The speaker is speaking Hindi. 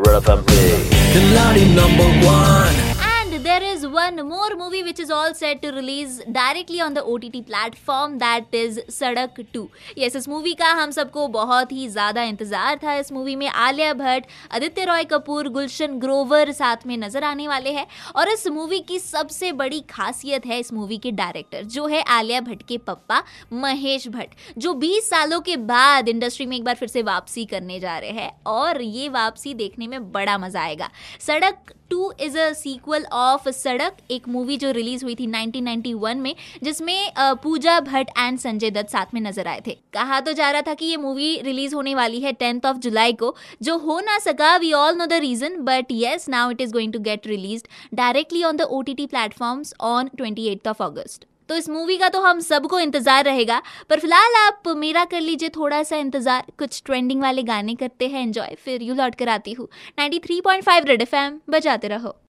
Red FM पे खिलाड़ी number 1। And there is one more movie which is all set to release directly on the OTT platform, that is सड़क 2। Yes, इस मूवी का हम सबको बहुत ही ज़्यादा इंतज़ार था। इस मूवी में आलिया भट्ट, आदित्य रॉय कपूर, गुलशन ग्रोवर साथ में नजर आने वाले हैं। और इस मूवी की सबसे बड़ी खासियत है इस मूवी के डायरेक्टर, जो है आलिया भट्ट के पप्पा महेश भट्ट, जो 20 सालों के बाद इंडस्ट्री में एक बार फिर से वापसी करने जा रहे हैं। और ये वापसी देखने में बड़ा मजा आएगा। सड़क 2 इज अ सीक्वल ऑफ सड़क, एक मूवी जो रिलीज हुई थी 1991 में, जिसमें पूजा भट्ट एंड संजय दत्त साथ में नजर आए थे। कहा तो जा रहा था कि ये मूवी रिलीज होने वाली है 10th जुलाई को, जो हो ना सका। We all know the reason, but yes, now it is going to get released directly on the OTT platforms on 28 August. तो इस मूवी का तो हम सबको इंतजार रहेगा, पर फिलहाल आप मेरा कर लीजिए थोड़ा सा इंतजार। कुछ ट्रेंडिंग वाले गाने करते हैं एंजॉय, फिर यूं लौट कर आती हूँ। 93.5 रेड FM बजाते रहो।